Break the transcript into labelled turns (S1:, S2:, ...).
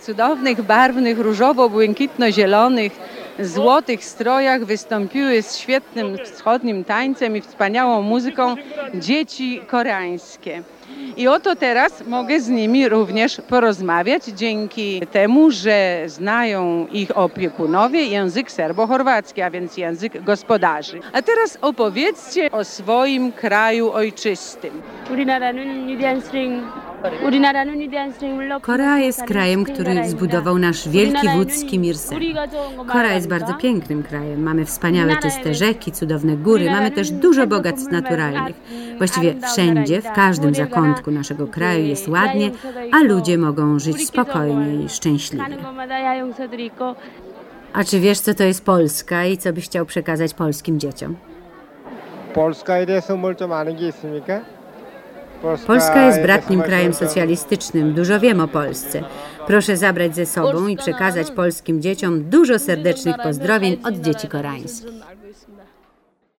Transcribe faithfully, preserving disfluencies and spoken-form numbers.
S1: cudownych, barwnych, różowo-błękitno-zielonych, złotych strojach wystąpiły z świetnym wschodnim tańcem i wspaniałą muzyką dzieci koreańskie. I oto teraz mogę z nimi również porozmawiać dzięki temu, że znają ich opiekunowie język serbo-chorwacki, a więc język gospodarzy. A teraz opowiedzcie o swoim kraju ojczystym.
S2: Korea jest krajem, który zbudował nasz wielki wódz Kim Il-sung. Korea jest bardzo pięknym krajem. Mamy wspaniałe, czyste rzeki, cudowne góry, mamy też dużo bogactw naturalnych. Właściwie wszędzie, w każdym zakątku naszego kraju jest ładnie, a ludzie mogą żyć spokojnie i szczęśliwie. A czy wiesz, co to jest Polska i co byś chciał przekazać polskim dzieciom?
S3: Polska에 대해서 뭘 좀 아는 게 있습니까?
S2: Polska jest bratnim krajem socjalistycznym. Dużo wiem o Polsce. Proszę zabrać ze sobą i przekazać polskim dzieciom dużo serdecznych pozdrowień od dzieci koreańskich.